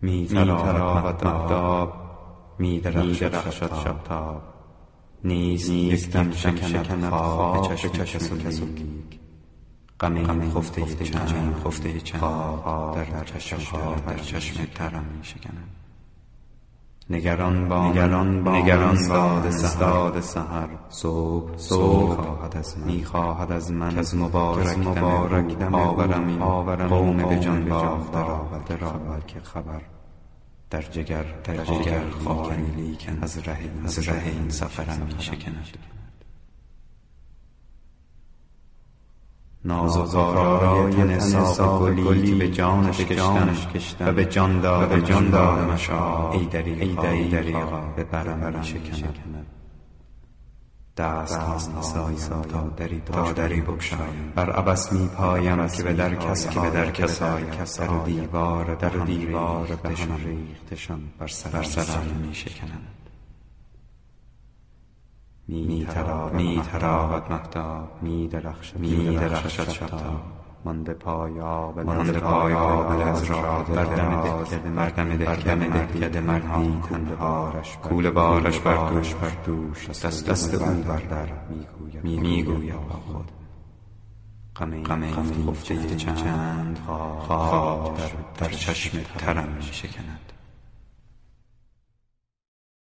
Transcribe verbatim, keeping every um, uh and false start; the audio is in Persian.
می تراود مهتاب، می درخشد شبتاب. نیست یک دم شکند خواب به چشم کسولیک. غم این خفته چند خفته چند خواب در چشم در چشم ترم می شکند. نگران با نگران با نگران باد سحر سحر صبح صبح خواهد از من می خواهد از من از مبارک مبارک دم آورم این قوم به جان باخته را و که خبر در جگر در جگر خواهی لیکن از ره از ره این سفرم می شکند. ناز و آرای تن صاف گلی که به جانش کشتم و به جان داد جان دادمش ای دریغا به برم می شکند. دست ها تا دری تا دری بگشایم بر عبث می پایم که به در کس که به در کس آیم در دیوار در دیوار به هم ریختشان بر سرم می شکند. می تراود مهتاب، می درخشد شبتاب. مانده پایاب مانده پایاب از راه بر دم دهکده مردم دهکده مردی کوله بارش بر دوش بر دوش دست دست او بردر می گوید با خود غم این خفته چند خواب در چشم ترم می شکند.